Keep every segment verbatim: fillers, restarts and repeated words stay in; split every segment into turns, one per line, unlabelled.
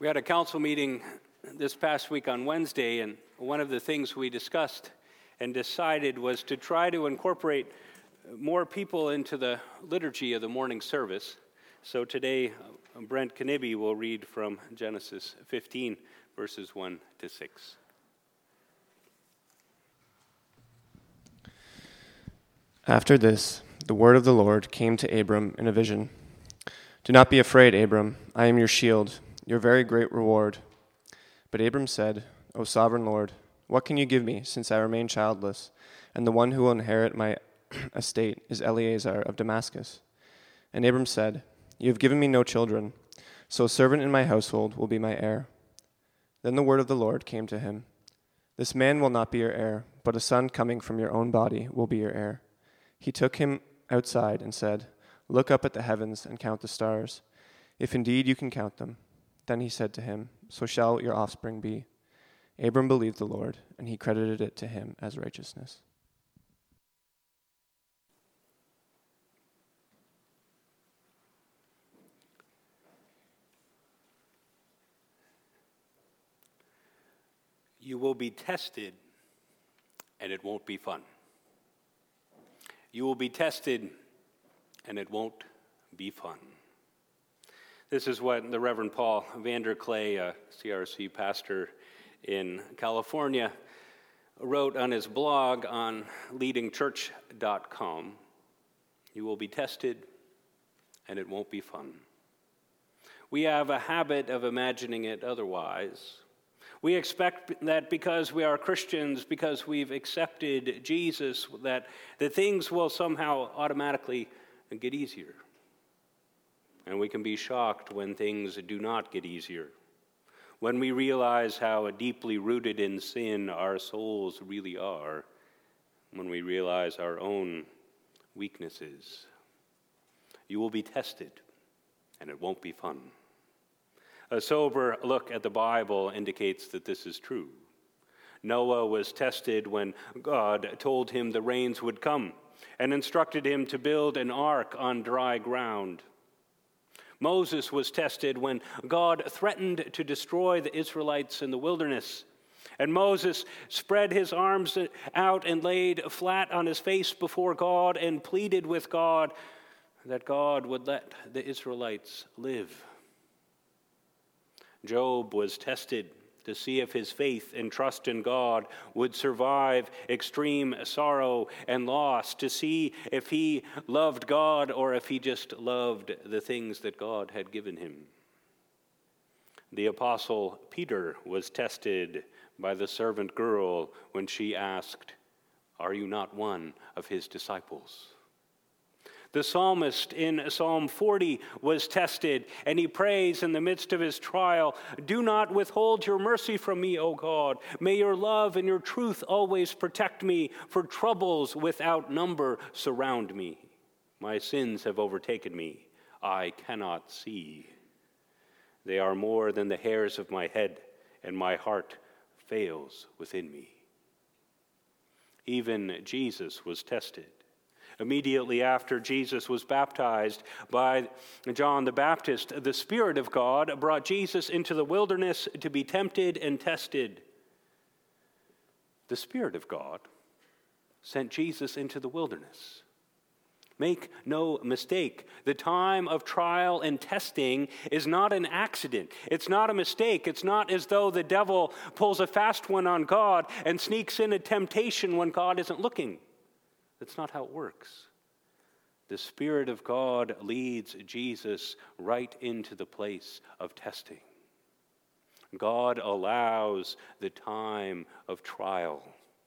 We had a council meeting this past week on Wednesday, and one of the things we discussed and decided was to try to incorporate more people into the liturgy of the morning service. So today, Brent Knibbie will read from Genesis fifteen, verses one to six.
After this, the word of the Lord came to Abram in a vision. "Do not be afraid, Abram. I am your shield, your very great reward." But Abram said, "O sovereign Lord, what can you give me, since I remain childless, and the one who will inherit my estate is Eliezer of Damascus?" And Abram said, "You have given me no children, so a servant in my household will be my heir." Then the word of the Lord came to him. "This man will not be your heir, but a son coming from your own body will be your heir." He took him outside and said, "Look up at the heavens and count the stars, if indeed you can count them." Then he said to him, "So shall your offspring be." Abram believed the Lord, and he credited it to him as righteousness.
You will be tested, and it won't be fun. You will be tested, and it won't be fun. This is what the Reverend Paul Vanderklay, a C R C pastor in California, wrote on his blog on leading church dot com. You will be tested, and it won't be fun. We have a habit of imagining it otherwise. We expect that because we are Christians, because we've accepted Jesus, that the things will somehow automatically get easier. And we can be shocked when things do not get easier. When we realize how deeply rooted in sin our souls really are. When we realize our own weaknesses. You will be tested, and it won't be fun. A sober look at the Bible indicates that this is true. Noah was tested when God told him the rains would come and instructed him to build an ark on dry ground. Moses was tested when God threatened to destroy the Israelites in the wilderness. And Moses spread his arms out and laid flat on his face before God and pleaded with God that God would let the Israelites live. Job was tested to see if his faith and trust in God would survive extreme sorrow and loss, to see if he loved God or if he just loved the things that God had given him. The Apostle Peter was tested by the servant girl when she asked, "Are you not one of his disciples?" The psalmist in Psalm forty was tested, and he prays in the midst of his trial, "Do not withhold your mercy from me, O God. May your love and your truth always protect me, for troubles without number surround me. My sins have overtaken me. I cannot see. They are more than the hairs of my head, and my heart fails within me." Even Jesus was tested. Immediately after Jesus was baptized by John the Baptist, the Spirit of God brought Jesus into the wilderness to be tempted and tested. The Spirit of God sent Jesus into the wilderness. Make no mistake, the time of trial and testing is not an accident. It's not a mistake. It's not as though the devil pulls a fast one on God and sneaks in a temptation when God isn't looking. That's not how it works. The Spirit of God leads Jesus right into the place of testing. God allows the time of trial.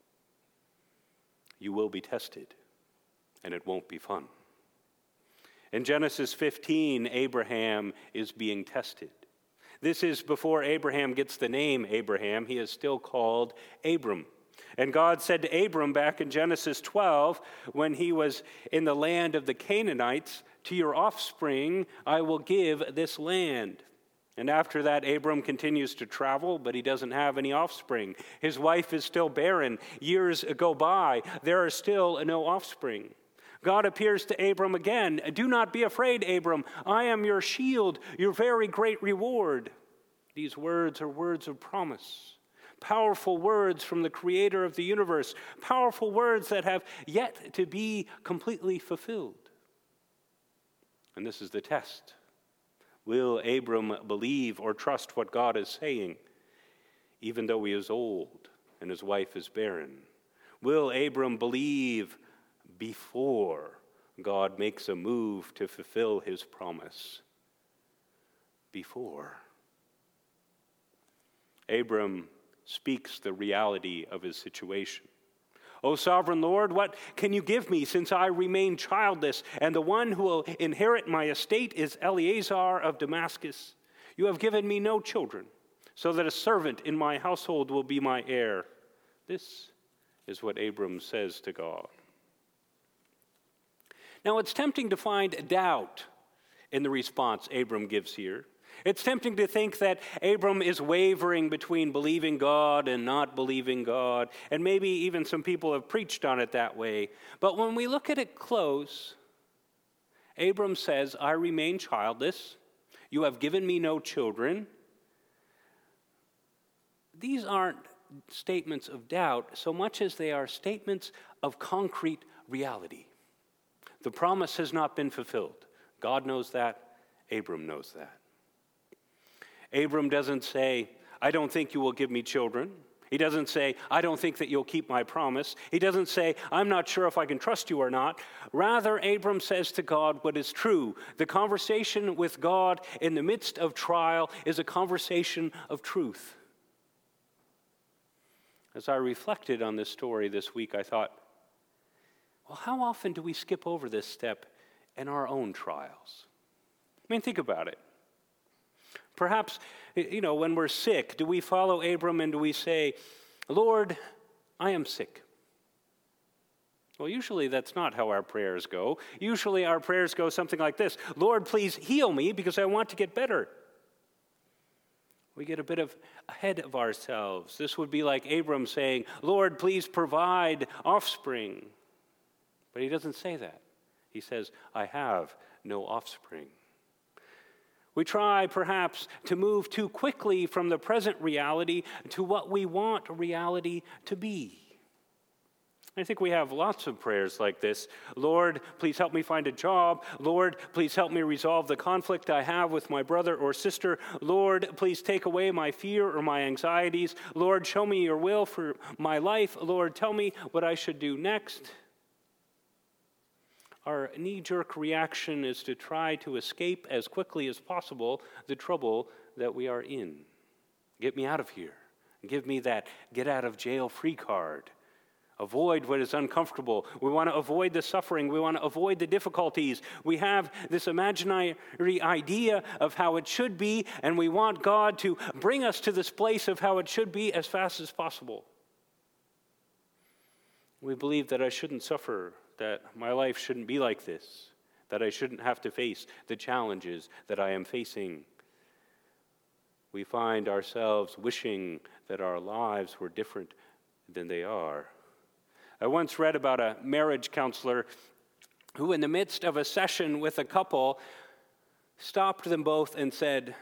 You will be tested, and it won't be fun. In Genesis fifteen, Abraham is being tested. This is before Abraham gets the name Abraham. He is still called Abram. And God said to Abram back in Genesis twelve, when he was in the land of the Canaanites, "To your offspring I will give this land." And after that, Abram continues to travel, but he doesn't have any offspring. His wife is still barren. Years go by. There are still no offspring. God appears to Abram again. "Do not be afraid, Abram. I am your shield, your very great reward." These words are words of promise, powerful words from the creator of the universe, powerful words that have yet to be completely fulfilled. And this is the test. Will Abram believe or trust what God is saying, even though he is old and his wife is barren? Will Abram believe before God makes a move to fulfill his promise? Before. Abram speaks the reality of his situation. O sovereign Lord, what can you give me since I remain childless, and the one who will inherit my estate is Eleazar of Damascus? You have given me no children, so that a servant in my household will be my heir. This is what Abram says to God. Now, it's tempting to find doubt in the response Abram gives here. It's tempting to think that Abram is wavering between believing God and not believing God, and maybe even some people have preached on it that way. But when we look at it close, Abram says, I remain childless. You have given me no children. These aren't statements of doubt so much as they are statements of concrete reality. The promise has not been fulfilled. God knows that. Abram knows that. Abram doesn't say, I don't think you will give me children. He doesn't say, I don't think that you'll keep my promise. He doesn't say, I'm not sure if I can trust you or not. Rather, Abram says to God what is true. The conversation with God in the midst of trial is a conversation of truth. As I reflected on this story this week, I thought, well, how often do we skip over this step in our own trials? I mean, think about it. Perhaps, you know, when we're sick, do we follow Abram and do we say, Lord, I am sick? Well, usually that's not how our prayers go. Usually our prayers go something like this: Lord, please heal me because I want to get better. We get a bit of ahead of ourselves. This would be like Abram saying, Lord, please provide offspring. But he doesn't say that. He says, I have no offspring. We try, perhaps, to move too quickly from the present reality to what we want reality to be. I think we have lots of prayers like this. Lord, please help me find a job. Lord, please help me resolve the conflict I have with my brother or sister. Lord, please take away my fear or my anxieties. Lord, show me your will for my life. Lord, tell me what I should do next. Our knee-jerk reaction is to try to escape as quickly as possible the trouble that we are in. Get me out of here. Give me that get-out-of-jail-free card. Avoid what is uncomfortable. We want to avoid the suffering. We want to avoid the difficulties. We have this imaginary idea of how it should be, and we want God to bring us to this place of how it should be as fast as possible. We believe that I shouldn't suffer, that my life shouldn't be like this, that I shouldn't have to face the challenges that I am facing. We find ourselves wishing that our lives were different than they are. I once read about a marriage counselor who, in the midst of a session with a couple, stopped them both and said,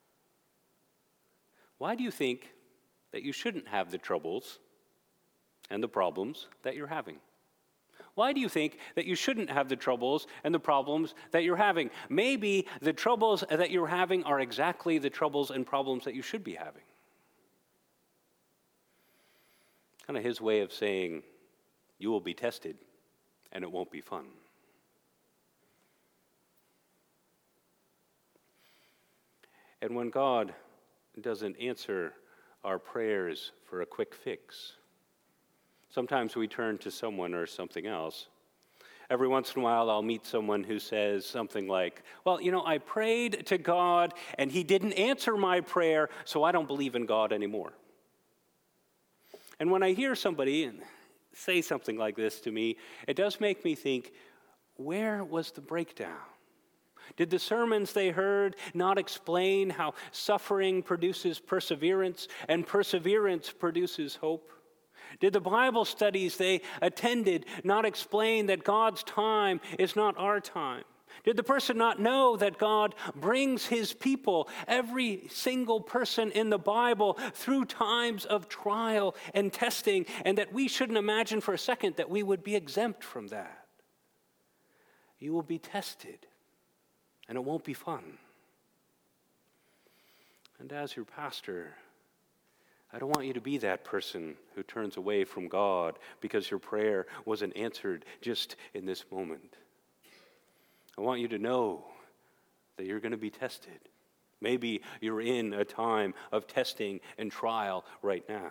why do you think that you shouldn't have the troubles and the problems that you're having? Why do you think that you shouldn't have the troubles and the problems that you're having? Maybe the troubles that you're having are exactly the troubles and problems that you should be having. Kind of his way of saying, you will be tested and it won't be fun. And when God doesn't answer our prayers for a quick fix, sometimes we turn to someone or something else. Every once in a while, I'll meet someone who says something like, well, you know, I prayed to God and he didn't answer my prayer, so I don't believe in God anymore. And when I hear somebody say something like this to me, it does make me think, where was the breakdown? Did the sermons they heard not explain how suffering produces perseverance and perseverance produces hope? Did the Bible studies they attended not explain that God's time is not our time? Did the person not know that God brings his people, every single person in the Bible, through times of trial and testing, and that we shouldn't imagine for a second that we would be exempt from that? You will be tested, and it won't be fun. And as your pastor, I don't want you to be that person who turns away from God because your prayer wasn't answered just in this moment. I want you to know that you're going to be tested. Maybe you're in a time of testing and trial right now.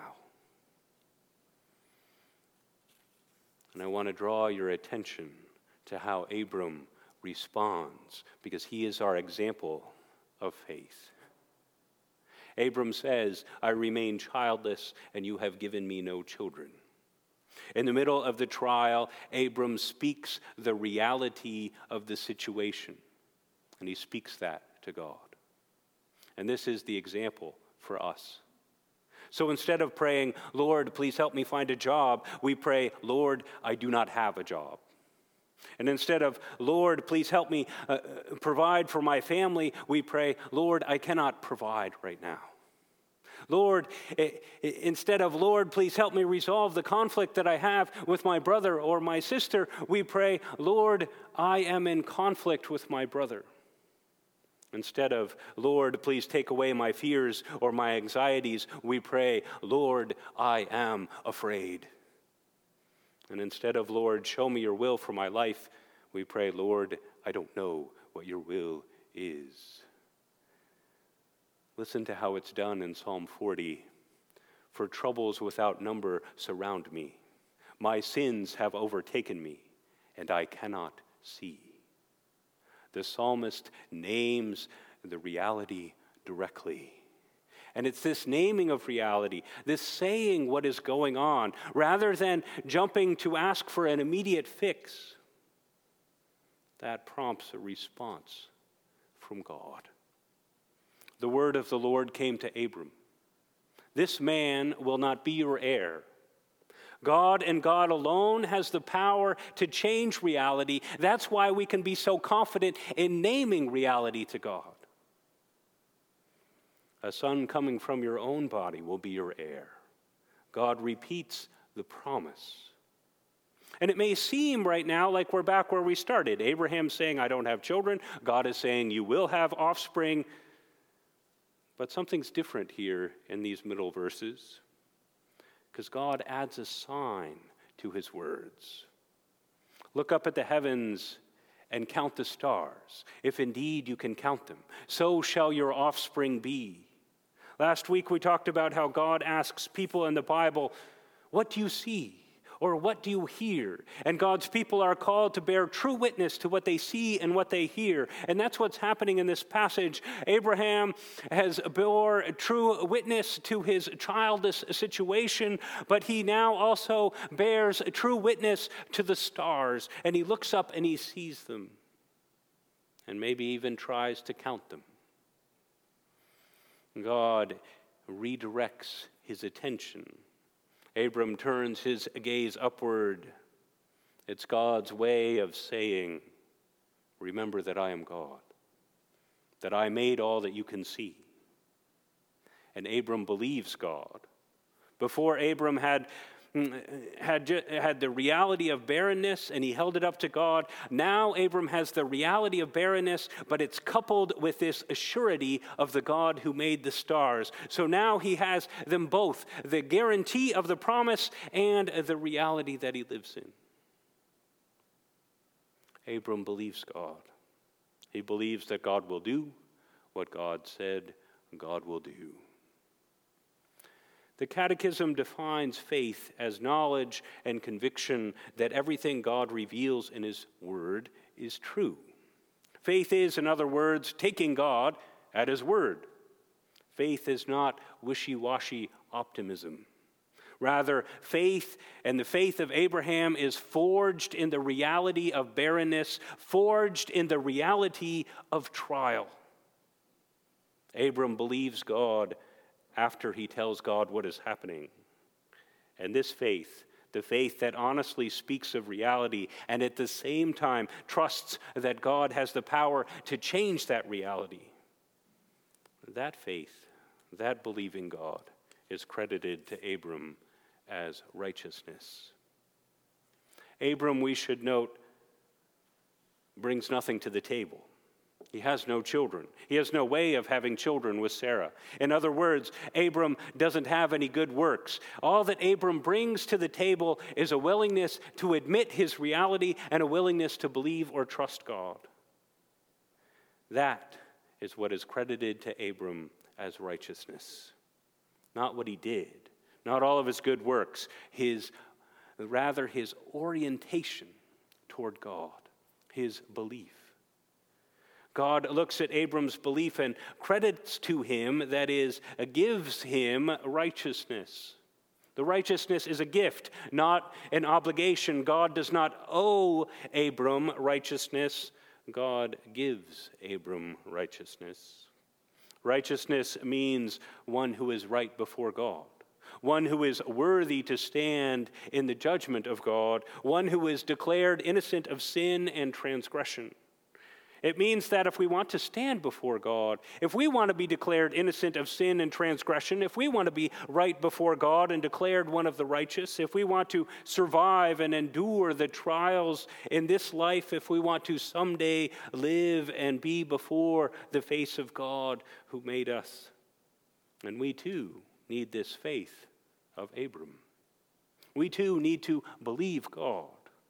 And I want to draw your attention to how Abram responds, because he is our example of faith. Abram says, I remain childless, and you have given me no children. In the middle of the trial, Abram speaks the reality of the situation, and he speaks that to God. And this is the example for us. So instead of praying, Lord, please help me find a job, we pray, Lord, I do not have a job. And instead of, Lord, please help me uh, provide for my family, we pray, Lord, I cannot provide right now. Lord, instead of, Lord, please help me resolve the conflict that I have with my brother or my sister, we pray, Lord, I am in conflict with my brother. Instead of, Lord, please take away my fears or my anxieties, we pray, Lord, I am afraid. And instead of, Lord, show me your will for my life, we pray, Lord, I don't know what your will is. Listen to how it's done in Psalm forty. For troubles without number surround me. My sins have overtaken me, and I cannot see. The psalmist names the reality directly. And it's this naming of reality, this saying what is going on, rather than jumping to ask for an immediate fix, that prompts a response from God. The word of the Lord came to Abram. This man will not be your heir. God and God alone has the power to change reality. That's why we can be so confident in naming reality to God. A son coming from your own body will be your heir. God repeats the promise. And it may seem right now like we're back where we started. Abraham saying, I don't have children. God is saying, you will have offspring. But something's different here in these middle verses, because God adds a sign to his words. Look up at the heavens and count the stars, if indeed you can count them. So shall your offspring be. Last week we talked about how God asks people in the Bible, what do you see? Or what do you hear? And God's people are called to bear true witness to what they see and what they hear. And that's what's happening in this passage. Abraham has bore true witness to his childless situation, but he now also bears true witness to the stars. And he looks up and he sees them, and maybe even tries to count them. God redirects his attention. Abram turns his gaze upward. It's God's way of saying, remember that I am God, that I made all that you can see. And Abram believes God. Before Abram had, had, had the reality of barrenness and he held it up to God, now Abram has the reality of barrenness, but it's coupled with this assurity of the God who made the stars. So now he has them both, the guarantee of the promise and the reality that he lives in. Abram believes God. He believes that God will do what God said God will do. The Catechism defines faith as knowledge and conviction that everything God reveals in his word is true. Faith is, in other words, taking God at his word. Faith is not wishy-washy optimism. Rather, faith and the faith of Abraham is forged in the reality of barrenness, forged in the reality of trial. Abram believes God after he tells God what is happening. And this faith the faith that honestly speaks of reality and at the same time trusts that God has the power to change that reality. That faith, that believing God, is credited to Abram as righteousness. Abram, we should note, brings nothing to the table. He has no children. He has no way of having children with Sarah. In other words, Abram doesn't have any good works. All that Abram brings to the table is a willingness to admit his reality and a willingness to believe or trust God. That is what is credited to Abram as righteousness. Not what he did, not all of his good works, his, rather his orientation toward God, his belief. God looks at Abram's belief and credits to him, that is, gives him righteousness. The righteousness is a gift, not an obligation. God does not owe Abram righteousness. God gives Abram righteousness. Righteousness means one who is right before God, one who is worthy to stand in the judgment of God, one who is declared innocent of sin and transgression. It means that if we want to stand before God, if we want to be declared innocent of sin and transgression, if we want to be right before God and declared one of the righteous, if we want to survive and endure the trials in this life, if we want to someday live and be before the face of God who made us, and we too need this faith of Abram. We too need to believe God.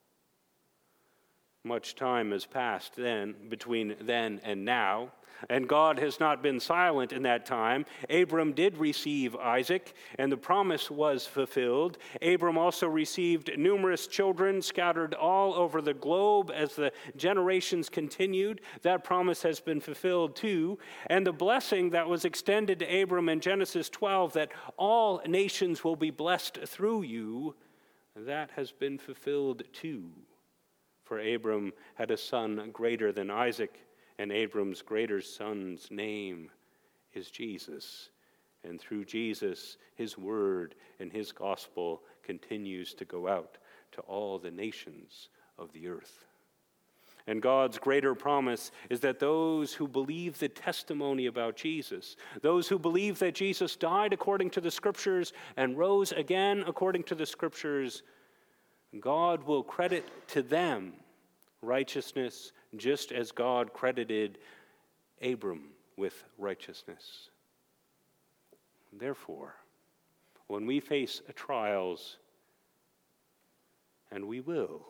Much time has passed then, between then and now, and God has not been silent in that time. Abram did receive Isaac, and the promise was fulfilled. Abram also received numerous children scattered all over the globe as the generations continued. That promise has been fulfilled too. And the blessing that was extended to Abram in Genesis twelve, that all nations will be blessed through you, that has been fulfilled too. For Abram had a son greater than Isaac, and Abram's greater son's name is Jesus. And through Jesus, his word and his gospel continues to go out to all the nations of the earth. And God's greater promise is that those who believe the testimony about Jesus, those who believe that Jesus died according to the Scriptures and rose again according to the Scriptures, God will credit to them righteousness just as God credited Abram with righteousness. Therefore, when we face trials, and we will,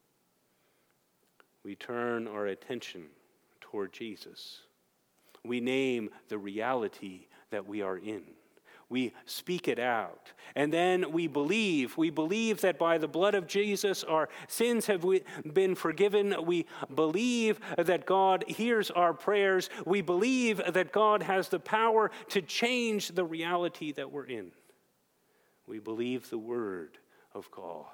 we turn our attention toward Jesus. We name the reality that we are in. We speak it out. And then we believe. We believe that by the blood of Jesus our sins have been forgiven. We believe that God hears our prayers. We believe that God has the power to change the reality that we're in. We believe the word of God.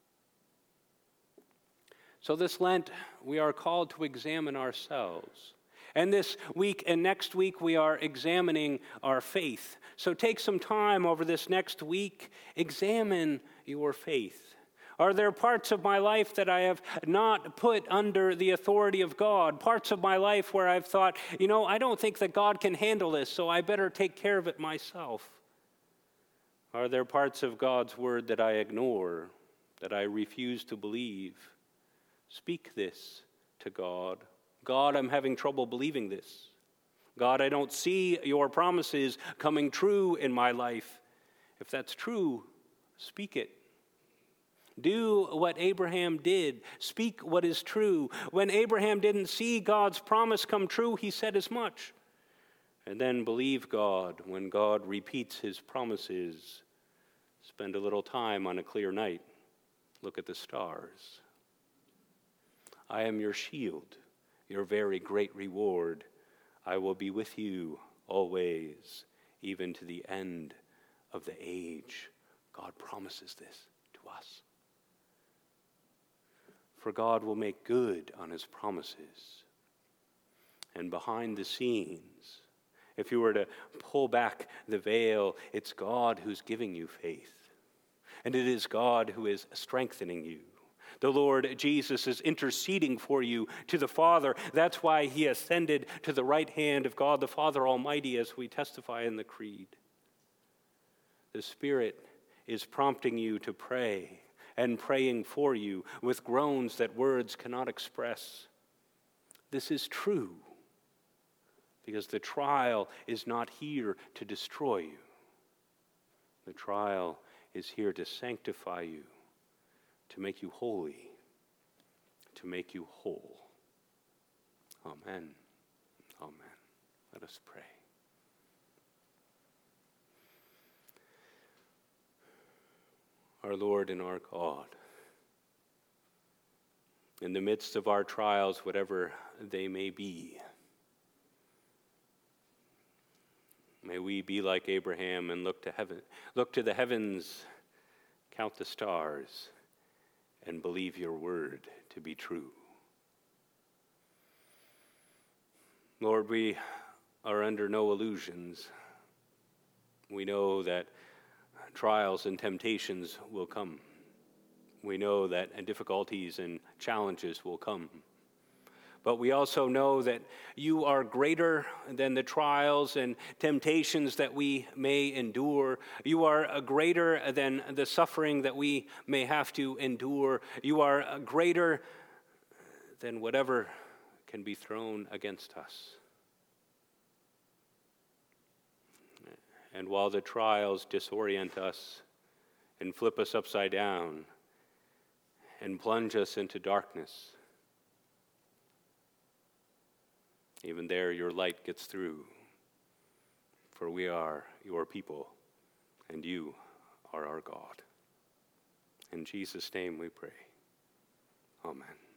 So this Lent, we are called to examine ourselves. And this week and next week, we are examining our faith. So take some time over this next week, examine your faith. Are there parts of my life that I have not put under the authority of God? Parts of my life where I've thought, you know, I don't think that God can handle this, so I better take care of it myself. Are there parts of God's word that I ignore, that I refuse to believe? Speak this to God. God, I'm having trouble believing this. God, I don't see your promises coming true in my life. If that's true, speak it. Do what Abraham did. Speak what is true. When Abraham didn't see God's promise come true, he said as much. And then believe God when God repeats his promises. Spend a little time on a clear night. Look at the stars. I am your shield, your very great reward. I will be with you always, even to the end of the age. God promises this to us. For God will make good on his promises. And behind the scenes, if you were to pull back the veil, it's God who's giving you faith. and it is God who is strengthening you. The Lord Jesus is interceding for you to the Father. That's why he ascended to the right hand of God the Father Almighty, as we testify in the Creed. The Spirit is prompting you to pray and praying for you with groans that words cannot express. This is true because the trial is not here to destroy you. The trial is here to sanctify you, to make you holy, to make you whole. Amen. Amen. Let us pray. Our Lord and our God, in the midst of our trials, whatever they may be, may we be like Abraham and look to heaven, look to the heavens, count the stars, and believe your word to be true. Lord, we are under no illusions. We know that trials and temptations will come. We know that difficulties and challenges will come. But we also know that you are greater than the trials and temptations that we may endure. You are greater than the suffering that we may have to endure. You are greater than whatever can be thrown against us. And while the trials disorient us and flip us upside down and plunge us into darkness, even there your light gets through, for we are your people and you are our God. In Jesus' name we pray. Amen.